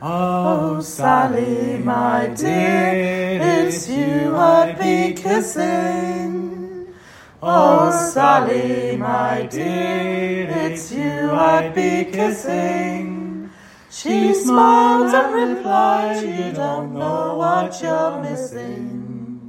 Oh, Sally, my dear, it's you I'd be kissing. Oh, Sally, my dear, it's you I'd be kissing. She smiled and replied, you don't know what you're missing.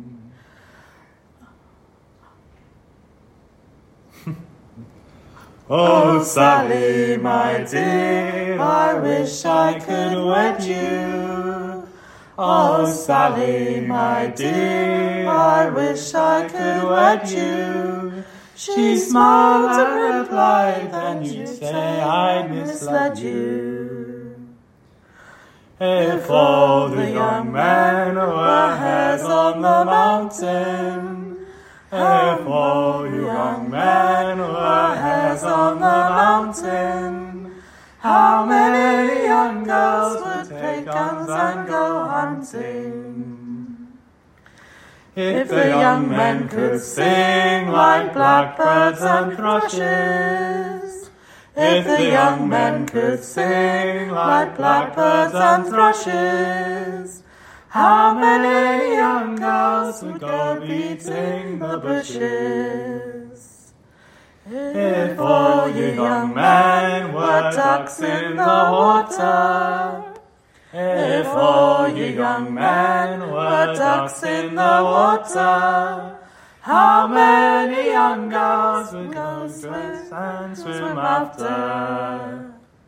Oh, Sally, my dear, I wish I could wed you. Oh, Sally, my dear, I wish I could wed you. She smiled and replied, then you'd say I misled you. If all the young men were hares on the mountain, if all you young men were hares on the mountain, how many young girls would take guns and go hunting? If the young men could sing like blackbirds and thrushes, if the young men could sing like blackbirds and thrushes, how many young girls would go beating the bushes? If all you young men were ducks in the water, if all you young men were ducks in the water, how many young girls would go swim after?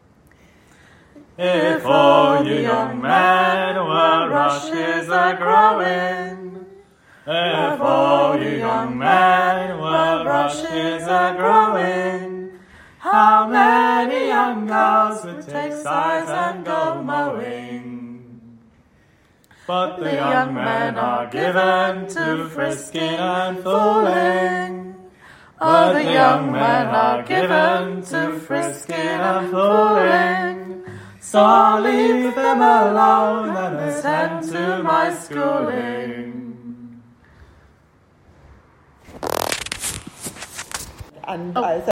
If all you young men were rushes a-growing, if all you young men were rushes a-growing, how many young girls would take scythes and go mowing? But the young men are given to frisking and fooling. But the young men are given to frisking and fooling. So I'll leave them alone and attend to my schooling. And